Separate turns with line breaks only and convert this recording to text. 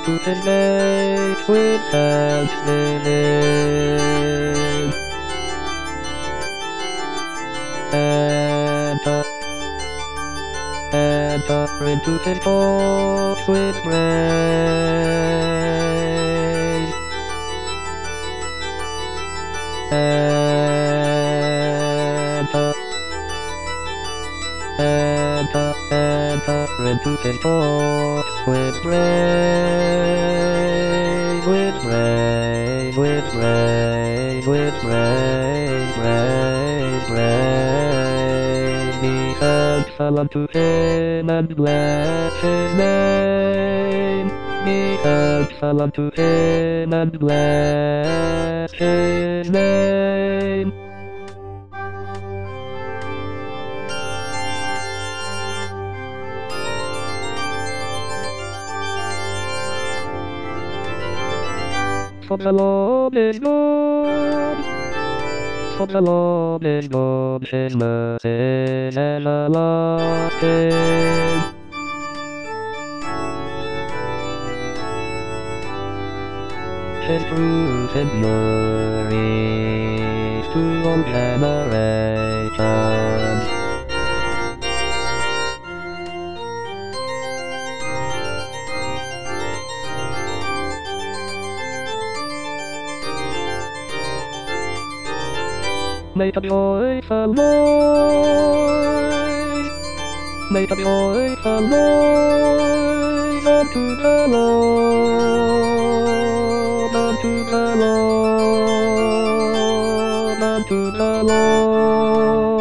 to his mates with thanksgiving. Enter into his courts with praise. Enter into his courts with praise, with praise, with praise, with praise, praise, praise. Be thankful unto him and bless his name. Be thankful unto him and bless his name. For the Lord is good, for the Lord is good, his mercy is everlasting. His truth endures to all generations. Make a joyful noise, make a joyful noise unto the Lord, unto the Lord, unto the Lord.